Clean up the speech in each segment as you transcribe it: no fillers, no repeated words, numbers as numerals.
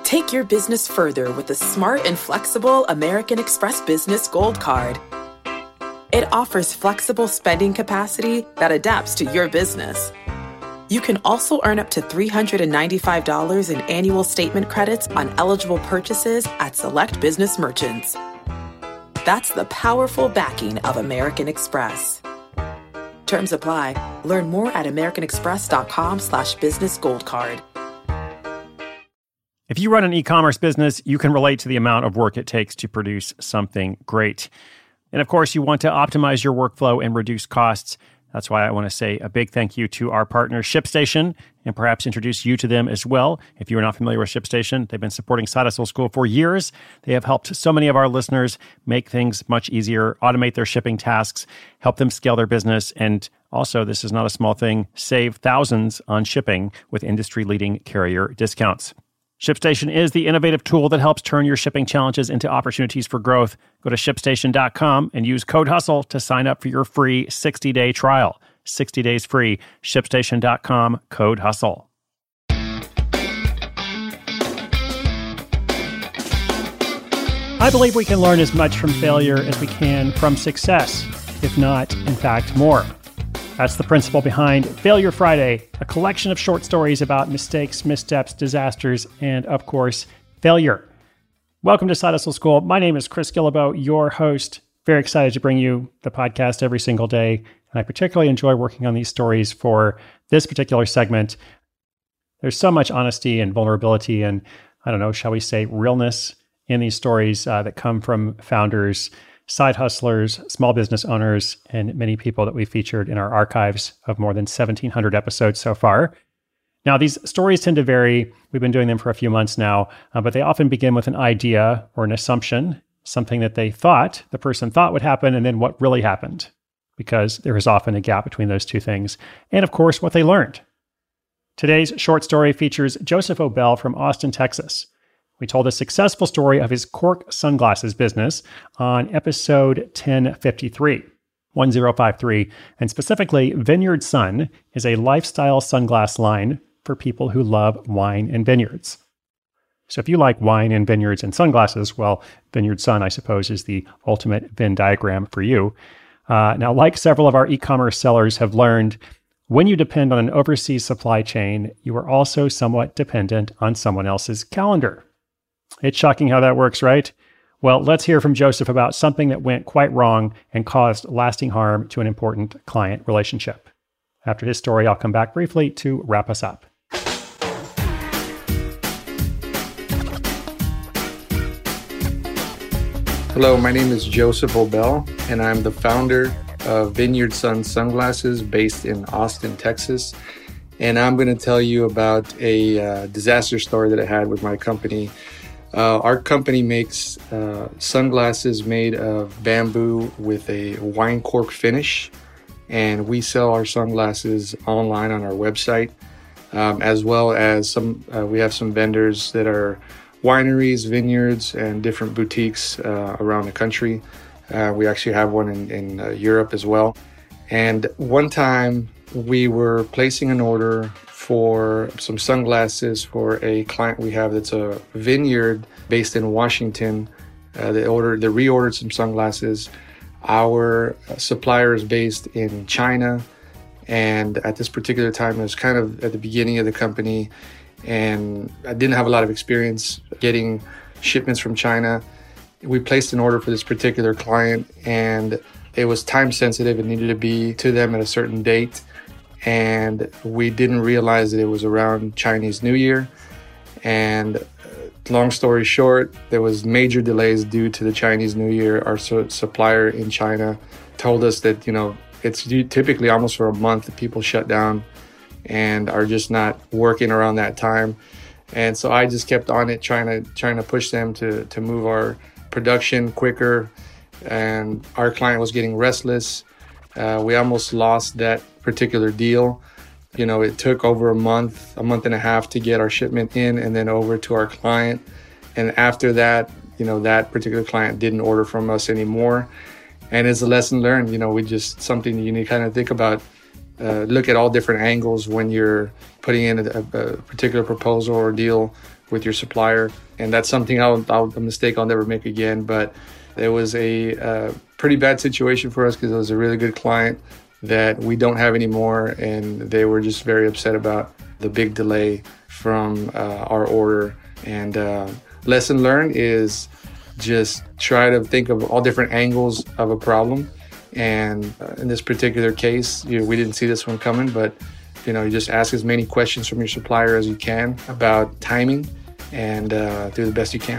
Take your business further with the smart and flexible American Express Business Gold Card. It offers flexible spending capacity that adapts to your business. You can also earn up to $395 in annual statement credits on eligible purchases at select business merchants. That's the powerful backing of American Express. Terms apply. Learn more at americanexpress.com/business gold card. If you run an e-commerce business, you can relate to the amount of work it takes to produce something great. And of course, you want to optimize your workflow and reduce costs. That's why I want to say a big thank you to our partner, ShipStation, and perhaps introduce you to them as well. If you're not familiar with ShipStation, they've been supporting Side Hustle School for years. They have helped so many of our listeners make things much easier, automate their shipping tasks, help them scale their business, and also, this is not a small thing, save thousands on shipping with industry-leading carrier discounts. ShipStation is the innovative tool that helps turn your shipping challenges into opportunities for growth. Go to ShipStation.com and use code HUSTLE to sign up for your free 60-day trial. 60 days free. ShipStation.com, code HUSTLE. I believe we can learn as much from failure as we can from success, if not, in fact, more. That's the principle behind Failure Friday, a collection of short stories about mistakes, missteps, disasters, and, of course, failure. Welcome to Side Hustle School. My name is Chris Guillebeau, your host. Very excited to bring you the podcast every single day, and I particularly enjoy working on these stories for this particular segment. There's so much honesty and vulnerability and, I don't know, shall we say, realness in these stories that come from founders, side hustlers, small business owners, and many people that we've featured in our archives of more than 1,700 episodes so far. Now, these stories tend to vary. We've been doing them for a few months now, but they often begin with an idea or an assumption, something that the person thought would happen, and then what really happened, because there is often a gap between those two things. And of course, what they learned. Today's short story features Joseph Obell from Austin, Texas. We told a successful story of his cork sunglasses business on episode 1053, and specifically, Vineyard Sun is a lifestyle sunglass line for people who love wine and vineyards. So if you like wine and vineyards and sunglasses, well, Vineyard Sun, I suppose, is the ultimate Venn diagram for you. Now, like several of our e-commerce sellers have learned, when you depend on an overseas supply chain, you are also somewhat dependent on someone else's calendar. It's shocking how that works, right? Well, let's hear from Joseph about something that went quite wrong and caused lasting harm to an important client relationship. After his story, I'll come back briefly to wrap us up. Hello, my name is Joseph Obell, and I'm the founder of Vineyard Sun Sunglasses based in Austin, Texas. And I'm going to tell you about a disaster story that I had with my company. Our company makes sunglasses made of bamboo with a wine cork finish, and we sell our sunglasses online on our website, as well as we have some vendors that are wineries, vineyards, and different boutiques around the country. We actually have one in Europe as well. And one time we were placing an order for some sunglasses for a client we have that's a vineyard based in Washington. They reordered some sunglasses. Our supplier is based in China, and at this particular time, it was kind of at the beginning of the company, and I didn't have a lot of experience getting shipments from China. We placed an order for this particular client, and it was time sensitive. It needed to be to them at a certain date. And we didn't realize that it was around Chinese New Year. And long story short, there was major delays due to the Chinese New Year. Our supplier in China told us that, it's typically almost for a month that people shut down and are just not working around that time. And so I just kept on it, trying to push them to move our production quicker. And our client was getting restless. We almost lost that particular deal. It took over a month and a half to get our shipment in and then over to our client. And after that, that particular client didn't order from us anymore. And it's a lesson learned, something you need to kind of think about, look at all different angles when you're putting in a particular proposal or deal with your supplier. And that's something a mistake I'll never make again. But it was a pretty bad situation for us because it was a really good client that we don't have anymore. And they were just very upset about the big delay from our order. And lesson learned is just try to think of all different angles of a problem. And in this particular case, we didn't see this one coming, but you just ask as many questions from your supplier as you can about timing and do the best you can.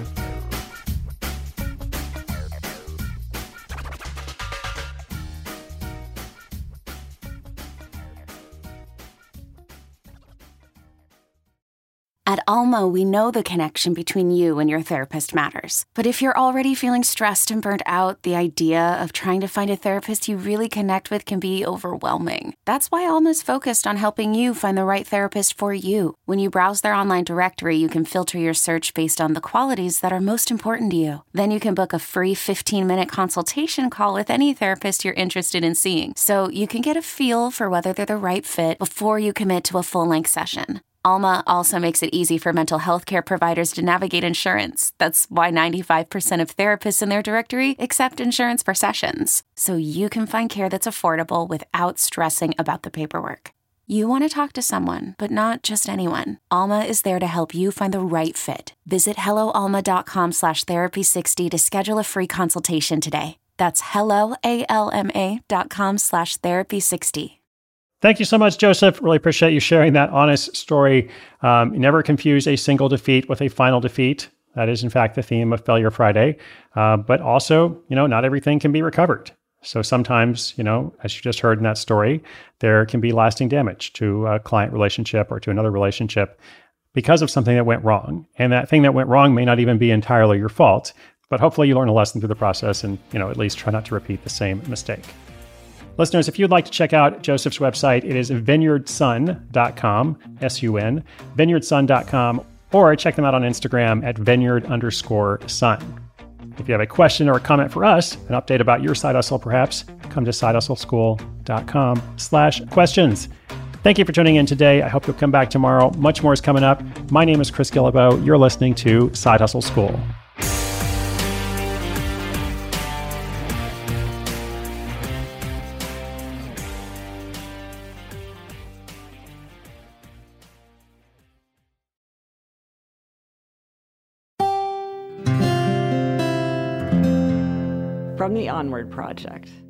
At Alma, we know the connection between you and your therapist matters. But if you're already feeling stressed and burnt out, the idea of trying to find a therapist you really connect with can be overwhelming. That's why Alma's focused on helping you find the right therapist for you. When you browse their online directory, you can filter your search based on the qualities that are most important to you. Then you can book a free 15-minute consultation call with any therapist you're interested in seeing, so you can get a feel for whether they're the right fit before you commit to a full-length session. Alma also makes it easy for mental health care providers to navigate insurance. That's why 95% of therapists in their directory accept insurance for sessions, so you can find care that's affordable without stressing about the paperwork. You want to talk to someone, but not just anyone. Alma is there to help you find the right fit. Visit helloalma.com/therapy60 to schedule a free consultation today. That's helloalma.com/therapy60. Thank you so much, Joseph. Really appreciate you sharing that honest story. Never confuse a single defeat with a final defeat. That is, in fact, the theme of Failure Friday. But also, not everything can be recovered. So sometimes, as you just heard in that story, there can be lasting damage to a client relationship or to another relationship because of something that went wrong. And that thing that went wrong may not even be entirely your fault, but hopefully you learn a lesson through the process and, at least try not to repeat the same mistake. Listeners, if you'd like to check out Joseph's website, it is vineyardsun.com, S-U-N, vineyardsun.com, or check them out on Instagram at vineyard_sun. If you have a question or a comment for us, an update about your side hustle perhaps, come to sidehustleschool.com/questions. Thank you for tuning in today. I hope you'll come back tomorrow. Much more is coming up. My name is Chris Guillebeau. You're listening to Side Hustle School. From the Onward Project.